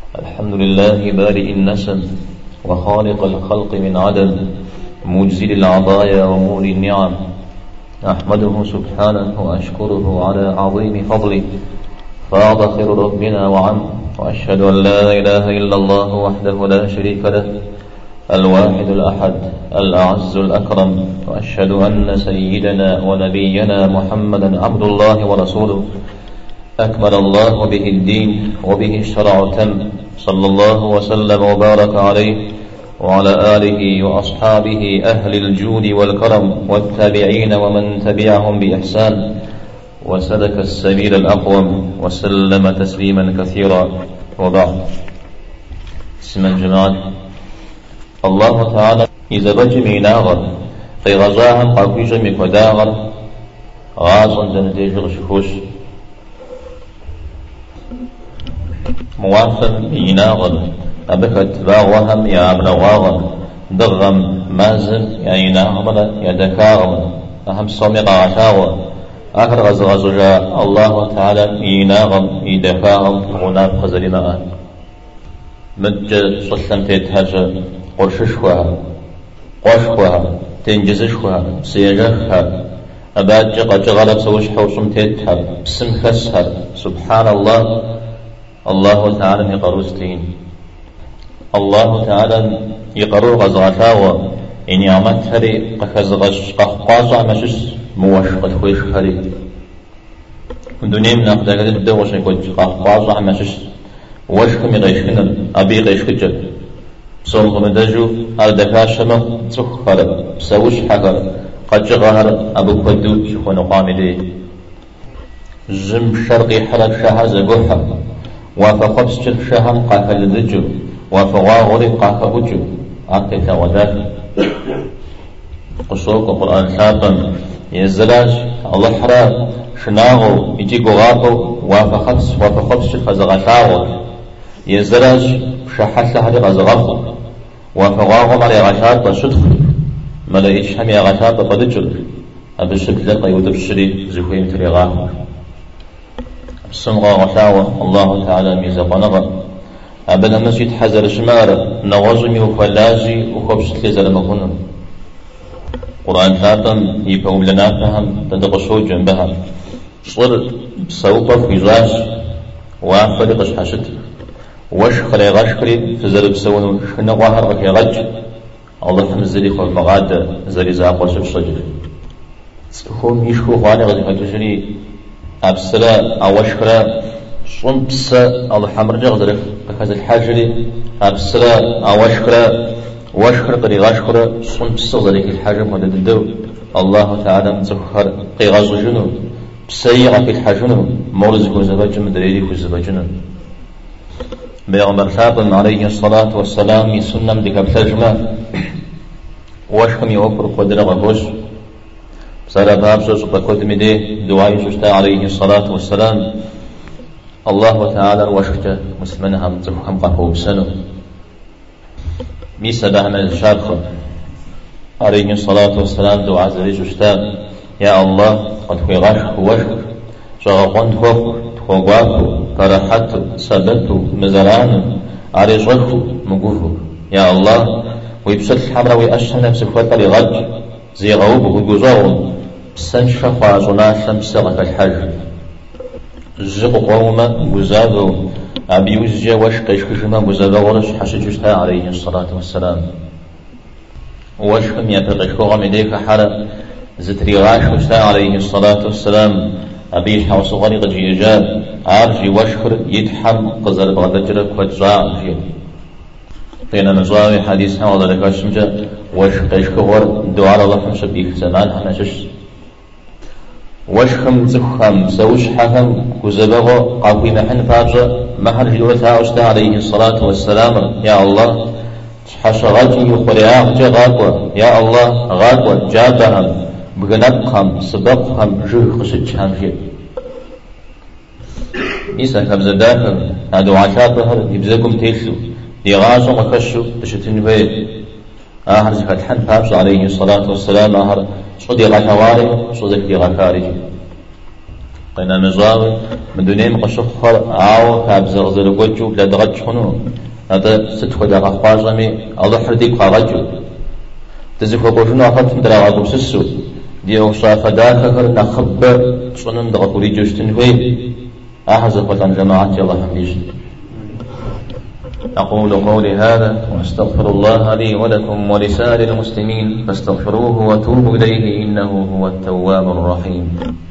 الحمد لله بارئ النسم وخالق الخلق من عدم مجزل العطايا ومولي النعم، أحمده سبحانه وأشكره على عظيم فضله فاض خير ربنا وعم، وأشهد أن لا إله إلا الله وحده لا شريك له الواحد الأحد الأعز الأكرم، وأشهد أن سيدنا ونبينا محمدا عبد الله ورسوله أكمل الله به الدين وبه الشرع تم، صلى الله وسلم وبارك عليه وعلى آله وأصحابه أهل الجود والكرم والتابعين ومن تبعهم بإحسان وسلك السبيل الأقوم وسلم تسليما كثيرا. وبعد، اسم الجماعة الله تعالى إذا بجمي ناغر في غزاهم قاكوي جمي كداغر غازا جنديجر شخوش موافق يناغر أبكت باغوهم يا ابن غاغر دغم مازل يا يناغر يا دكاغر أهم صمق عشاغر آخر غزغز جاء الله تعالى يناغر يدكاغر غناب خزرنا مجد صلم تيتهاج قرششها قوشها تنجزشها سيجخها أباد جغلت سوش حوصم تيتها بسم خسها سبحان الله. الله تعالى يقروستين الله تعالى يقرو غزغتاوى إن يعمت هري قخزغش قخقاصع مشش موشقت خويش هري الدنيا من أخذ الدوش يقول قخقاصع مشش وشكم يغيشكنا أبي غيشكجل صنغ مدجو أردكا شمخ تخخر بسوش حقر قد جغهر أبو قدو شخون قامدي جم شرقي حرق شهر زقوحة وفقبس شهر قاكل الدجو وفغاغري قاكبجو أقيت وداك قصوك القرآن سابا يزلاج الله حرام شناغو يجي قغاقو وفقبس خزغتاغو يزلاج شحت لها غزغاقو وفغاغو مري غشات بشدخ ملايش حمي غشات بقدجل أبشك لقى يودبشري زخوين تريغاقو السمغة غشاوة الله تعالى ميزقنغا أبدا مسجد حزر شمار نغزمي وفلاجي وخبشت لزر مكونا قرآن ثابم يبهم لنا فهم تدقشو جنبها صر سوقة في زاج وعفر قش حشت وشخري غشخري فزر بسون شنغوهر غكي غج الله حمزلي خو مغاد زري زاق وشف شجر هم يشكو غاني غزي فتشري أبسلا أوشكرا صن بس الله حمر جغدر بكذا الحاجري أبسلا أوشكرا وشكر قري غشكرا صن بس ذلك الحاجة مدد الدو الله تعالى مزخر قي غزو جنو بسيغة في الحاجنو مورز كوزباج مدريري كوزباجنو بيغمبر ثابن عليه الصلاة والسلام يسنم ديك بتجمع وشكم يوفر قدر غوش سارة بابسو سبقود مدي دعاء ششتا عليه الصلاة والسلام الله تعالى وشكتا مسلمنا هم تفهم قهو بسنو ميسا دهما الشاكخ عليه الصلاة والسلام دعاء زري ششتا يا الله قد خوي غشك وشك شغقون تخوغواكو فرحتو سبتو مزرانو عريشغكو مقوفو يا الله ويبسط الحمرا ويأشهر نفسك وطري غج زي غوبه ويقوزاهم سنشا خواجنا شمسغة الحج الزق قوما وزادو أبي وزجا وشقش كشما وزادو ورش حشجشها عليه الصلاة والسلام وشكم يتقش قوم إليك حرا زتري غاش وشتا عليه الصلاة والسلام أبي حوص غريق جيجاب عارجي وشكر يتحم قزر بغدجرك وجزاء جي قينا نزواوي حديث حوض لك الشمجة وشقش كور دعاء الله حمشبيك زمان حنشش وشخم زخم سوش حكم كزبغو قاوي محن فاجة محر جلوتها أشتا عليه الصلاة والسلام يا الله حش غاجي وقرياغ جغاقوا يا الله غاقوا جابهم بغنبخم سبقهم جه خشجهم جي إيسا كبزداكم هادو عشاطهر يبزاكم تيشو يغاشو مكشو تشتين بيت آخر زكاة حن فاجة عليه الصلاة والسلام آخر صدي غشواري صدق دي غكاري خينا مزاوي من دونين قشخر عاو كابزر زرقوجو بلا دغج خنو هذا ستخو دا قفاجمي الله حرديك خاجو تزكو قوشنو أخذت من دراغا قبسسو دي أوصا فداخر نخب صنن دغا قولي جوشتن هوي أحزق عن جماعة الله حميش. أقول قولي هذا وأستغفر الله لي ولكم ولسائر المسلمين فاستغفروه وتوبوا إليه إنه هو التواب الرحيم.